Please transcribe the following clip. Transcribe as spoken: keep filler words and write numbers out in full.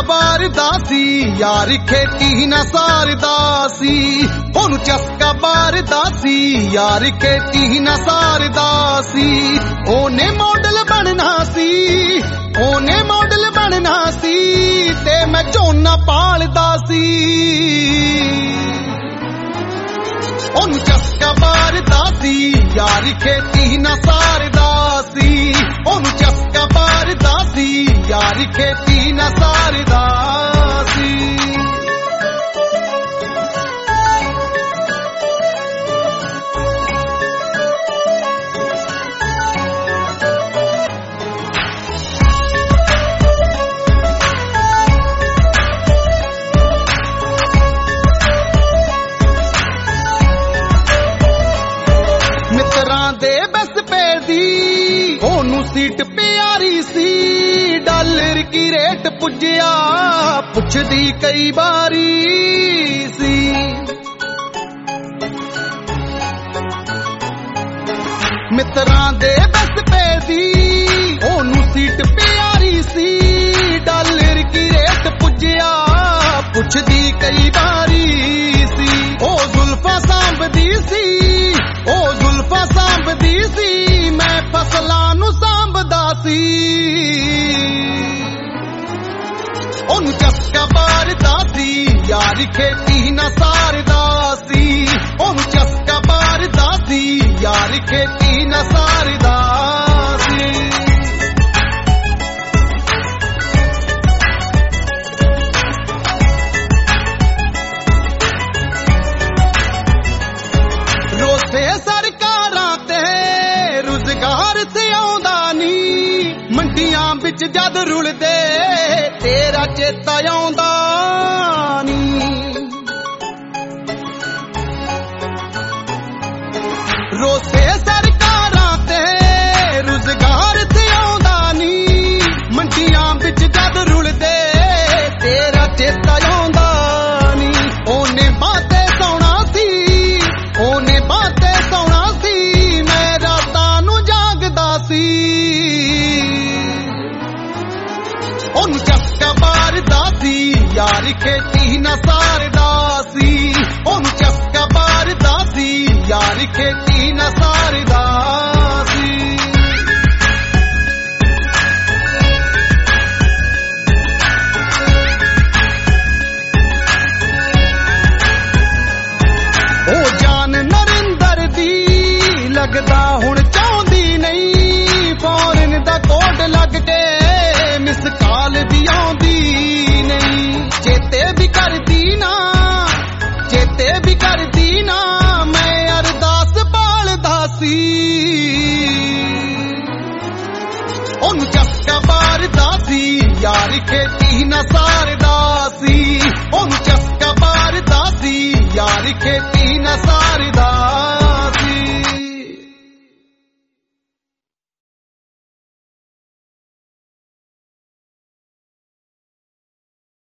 ਬਾਰਦਾ ਸੀ ਯਾਰ ਖੇਤੀ ਨਾ ਸਾਰਦਾ ਸੀ ਉਹਨੂੰ ਚਸਕਾ ਬਾਰਦਾ ਸੀ ਯਾਰ ਖੇਤੀ ਨਾ ਸਾਰਦਾ ਸੀ ਉਹਨੇ ਮਾਡਲ ਬਣਨਾ ਸੀ ਉਹਨੇ ਮਾਡਲ ਬਣਨਾ ਸੀ ਤੇ ਮੈਂ ਝੋਨਾ ਪਾਲਦਾ ਸੀ ਉਹਨੂੰ ਚਸਕਾ ਬਾਰਦਾ ਸੀ ਯਾਰ ਖੇਤੀ ਨਾ ਸਾਰਦਾ ਸੀ ਉਹਨੂੰ ਚਸਕਾ ਬਾਰਦਾ ਸੀ ਯਾਰ ਖੇਤੀ ਨਾ ਸਾਰਦਾ ਸੀ ਮਿੱਤਰਾਂ ਦੇ ਬਸ ਪੈਦੀ ਉਹਨੂੰ ਸੀਟ ਪਿਆਰੀ ਸੀ ਡਾਲਰ ਕੀ ਰੇਟ ਪੁੱਜਿਆ ਪੁੱਛਦੀ ਕਈ ਵਾਰੀ ਸੀ ਮਿੱਤਰਾਂ ਦੇ ਬਸ ਪੈਦੀ ਉਹਨੂੰ ਸੀਟ ਪਿਆਰੀ ਸੀ ਡਾਲਰ ਕੀ ਰੇਟ ਪੁੱਜਿਆ ਪੁੱਛਦੀ ਕਈ ਵਾਰੀ ਸੀ ਉਹ ਜ਼ੁਲਫਾਂ ਸਾਂਭਦੀ ਸੀ ਉਹ ਜ਼ੁਲਫਾਂ ਸਾਂਭਦੀ ਸੀ ਮੈਂ ਫਸਲਾਂ ਨੂੰ ਸਾਂਭਦਾ ਸੀ ਉਹਨੂੰ ਚਸਕਾ ਬਾਰਦਾ ਸੀ ਯਾਰ ਖੇਤੀ ਨਾ ਸਾਰਦਾ ਸੀ ਉਹਨੂੰ ਚਸਕਾ ਬਾਰਦਾ ਸੀ ਯਾਰ ਖੇਤੀ ਨਾ ਸਾਰਦਾ ਸੀ ਰੋਸੇ ਸਰਕਾਰਾਂ ਤੇ ਰੁਜ਼ਗਾਰ ਤੇ ਆਉਂਦਾ ਨੀ ਮੰਡੀਆਂ ਵਿੱਚ ਜਦ ਰੁਲਦੇ ਤੇਰਾ ਚੇਤਾ ਆਉਂਦਾ ਨੀ ਰੋਸੇ ਸਰਕਾਰਾਂ ਤੇ ਰੁਜ਼ਗਾਰ ਤੇ ਆਉਂਦਾ ਨੀ ਮੰਡੀਆਂ ਵਿੱਚ ਜਦ ਰੁਲਦੇ ਤੇਰਾ ਚੇਤਾ ਆਉਂਦਾ ਨੀ ਉਹਨੇ ਬਾਤੇ ਸੌਣਾ ਸੀ ਉਹਨੇ ਬਾਤੇ ਸੌਣਾ ਸੀ ਮੈਂ ਰਾਤਾਂ ਨੂੰ ਜਾਗਦਾ ਸੀ ਉਹਨੂੰ ਚਸਕਾ ਬਾਰਦਾ ਸੀ ਯਾਰ ਖੇਤੀ ਨਾ ਸਾਰਦਾ ਸੀ ਉਹਨੂੰ ਚਸਕਾ ਬਾਰਦਾ ਸੀ ਯਾਰ ਖੇਤੀ ਨਾ ਸਾਰਦਾ ਸੀ ਉਹ ਜਾਨ ਨਰਿੰਦਰ ਦੀ ਲੱਗਦਾ ਹੁਣ ਚਾਹੁੰਦੀ ਨਹੀਂ ਫੌਰਨ ਦਾ ਕੋਡ ਲੱਗ ਕੇ ਮਿਸ ਕਾਲ ਵੀ ਆਉਂਦੀ ਨਹੀਂ ਚੇਤੇ ਵੀ ਕਰਦੀ ਨਾ ਚੇਤੇ ਵੀ ਕਰਦੀ ਨਾ ਮੈਂ ਅਰਦਾਸ ਪਾਲਦਾ ਸੀ ਉਹਨੂੰ ਚਸਕਾ ਬਾਰਦਾ ਸੀ ਯਾਰ ਖੇਤੀ ਨਾ ਸਾਰਦਾ ਸੀ ਉਹਨੂੰ ਚਸਕਾ ਬਾਰਦਾ ਸੀ ਯਾਰ ਖੇਤੀ ਨਾ